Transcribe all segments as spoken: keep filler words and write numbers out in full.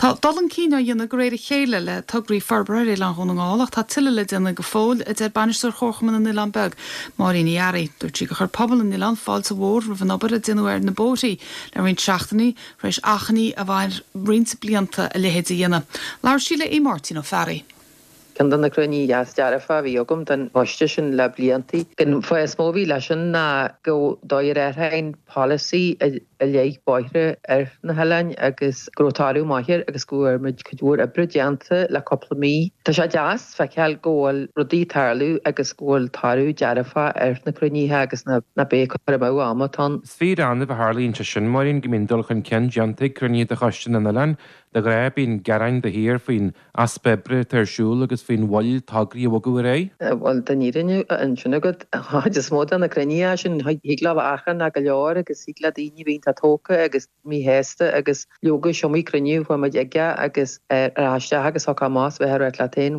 Tá dalan cína dhéanana go réidir chéile le tugraí farbraí le chunaáach tá tiile le déanana go fóil a d banisteir chorchaman in Ilan beg mar in Iari dúirt si go chur pobl in Ilan fáil sa bhór ra bhan obair a duine na bótaí le rinn seachtaí rééis achanaí a bhain rinte blianta a lehéad a dhéana. Lair síle é Martin ó Ferry. Can dan na crunní jas dearafa bhí agam den bhaiste sin le bliantaí. Gan foioi smóbhí leis sin na go dóir airthain policy a léigh báithre ar na helainn agus grotáú maithir agus gúir muid chuúir a brideanta le coppla mí. Tá sé deas fe ceall ggóil rudí tarlú agus ggóil tarú dearafa ar na cruníthe agus na bé chu mó amatá. Sfí anna bh Harlínte sin marín gomindul chun cean deanta cruní a chostin na lein, de raibh bín gerain de hir faoin aspebre tarsúil agus faoin bhil tagraí bhgu ré? Bhil den nírinne an sinna go is mód an na cruní sin híglah achan a go leir agus hígla daoine bhín tóca agus mí héasta agus leoga seomí cruniú chu muid aige agus ráiste agus soá más bheit ar latéin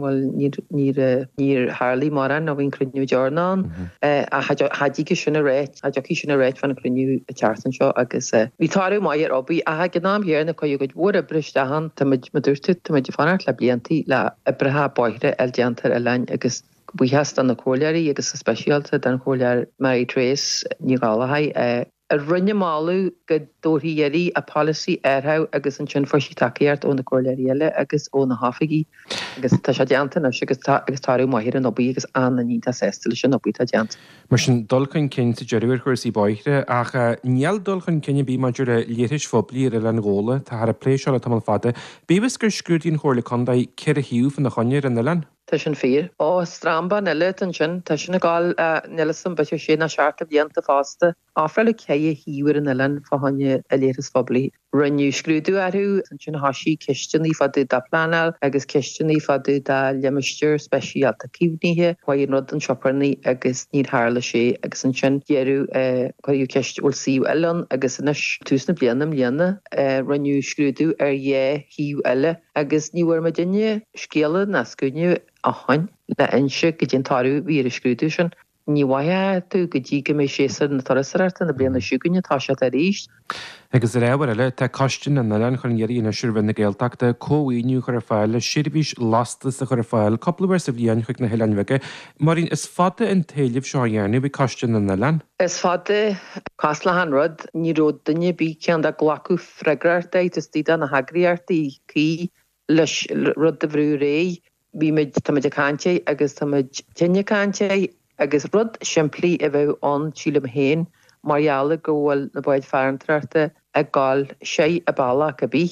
bhil níor Harlaí maran a bhín cruniú dearnán a hadíige sinna réit a deí sinna réit fanna cruniú a teartan seo agus bhí tarú maiir obbí a gnáam héarna chu go bhór a briste han tamid madúirtu tamid fanart le bliantaí le a bretha báithre el deantar a lein agus buhheast an na cóileirí agus a speisialta den cóileir Mary Trace ní gálathaid a rinne máú go dóthaíirí a policy airtha agus an sin foiisi takeíart ó na cóileiríile agus ó na hafaigí agus tá sé deanta agus tarú maithir an obbí agus an na nínta sestal sin obbí tá deanta. Mar sin dulchain cin sa deirúir chuirsí báithre ach níall dulchain cinenne bí maidir a léiris foblií ar an ggóla tá ar a pléisio le tam fada, bíhas gur scrúdín chóirla condaid ceir a hiú fan na choinir an na lein? Tá sin fír. Ó stramba nile an sin tá sinna gáil nilasan beir sé na seaartta blianta fásta áfraile cé híúir an ilen fáhanne a léras fabli. Rinniu scrúdú arú an sin hasí cisteanní fadú da planal agus cisteanní fadú da leimisteir speisialta cíbníthe chuir rud an choparnaí agus níor hála sé agus an sin dhéirú chuú ceist úl síú eilean agus inis túsna blianam líana rinniu scrúdú ar dhé híú eile agus níhar me dunne scéala na scuúniu a hain le inse go dtí tarú bhí a scrúdú sin. Ní bhaithe tú go dtí go mé séar na tarasarta na bliana siúganne tá se a ríist. Agus réhar eile tá costin an lein chun geirí na siúrhan na ggéalteachta cóhaoinú chur fáile sirbhís lastas a chur fáil coppla sa bhíon chuig na heileanmhaige, marín is fada an taobh seo dhéanú bhí costin an lein? Is fada casla an rud ní rud dunne bí cean a glacu freigrarta is tíad na hagraíartaí cí leis rud a bhrú ré, bhí meid tamid a cáinte agus tamid tenne cáinte agus rud siimplí a bheith an tílam héin marheala go bhfuil na báid fearantarta a gáil sé a balla a bí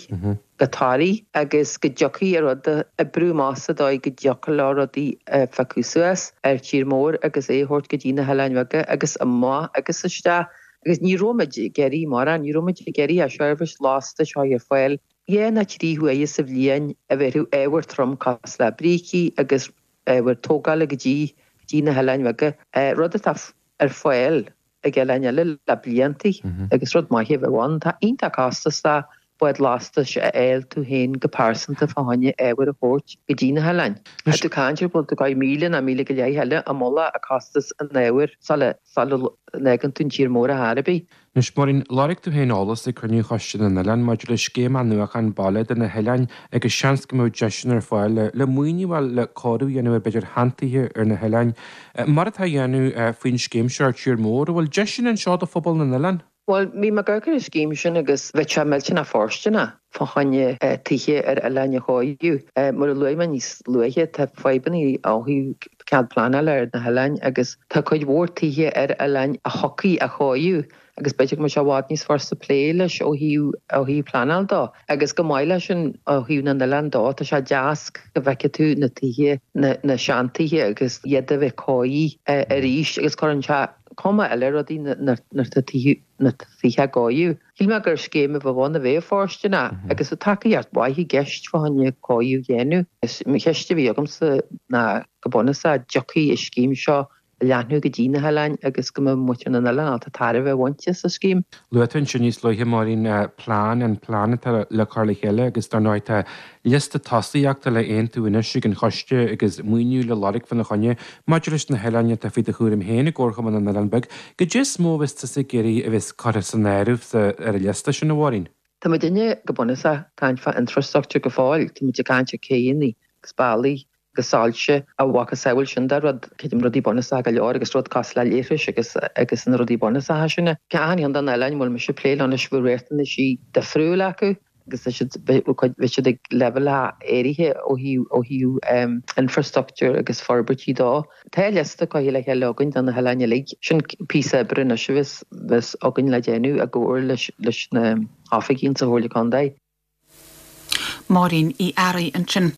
gotáí agus go deochaí a rud a brú másasa dóid go deocha lá rodí facúsuas ar tír mór agus é hort go dtína heileanmhaige agus a má agus iste agus ní romaid geirí mar an ní romaid geirí a seirbhis lásta seo ar fáil. Dhé na tríú é sa bhblionn a bheithú éhar trom cas le brící agus bhar tógála go dtí dína heileanmhaige rud a ar fáil a g leile le bliantaí agus rud maitheh bháin tá ionta cásta buid lásta se éil tú héin go pásanta fáhanne éhar a hórt go dtína heilein. A tú cáintir bud tú gáid míle a míle go léh heile a molla a castas an éhar sal negan tún tír mór a Harbí. Nus marín láric tú héálas i chuniú chostin an lein maidir le scéim an nuach an bailad in na heilein agus seans go mó deisian ar fáil le muoinehil le cáú dhéanú beidir hantaithe ar na heilein. Mar atá dhéanú faoin scéim seart tír mór bhfuil deisian an seo a fphobal na lein? Well, mí me gurgur is céim sin agus bheit se meilte na fástena fáhanne tuiche ar a leine háú. Mar a luime níos luithe tá feibaní áthú cead planal ar na heilein agus tá chuid mhór tuiche ar a lein a hocaí a cháú. agus beidir me se bhád níos farsa plé leis ó hiú ó hiú planal dá. Agus go maiile sin ó hiú na lein dá tá se deas go bheice tú na tuiche na seantaithe agus iad a bheith cáí a ríis agus chuann se Coma eile rodí na fiche gáú. Hí me gur scéime bh bhna bhéh fástena agus a takeíart baithí geist fáhanne cáú dhéanú. Is mi cheiste bhí agam na gobonna sa jocaí i scéim seo leanú go dtína heilein agus go mutean an eile tá tar bheith bhainte sa scéim. Luatain sin níos luithe marín plán an plánata le carla chéile agus dar náid lista tasaíachta le aon tú ina sig an choiste agus muoinú le láric fan na chonne, maidiris na heileine tá fi a chuúrim héna ggóchaman an Elanbeg, go dé smóhasta sa géirí a bheits cara san éirih ar a lista sin na bhhaín. Tá ma dunne go bonasa caiinfa infrastructure go fáil, Tá mu caiinte céí spálaí gosáilse a bhacha saoil sin dar rud céidim rudí bonasa go leor agus rud cas le léris agus agus an rudí bonasa haisina. Cean an an eilein mil me se pléile an sbúréirtainna sí de friúla acu agus vi ag level a éirithe ó hiú ó hiú infrastructure agus forbertí dá. Tá leasta go le he legann an na heileine lig sin pí brunna se vis vis agann le déanú a ggóir leis leis na áfaginn sa hóla condai. Maureen í airí an sin.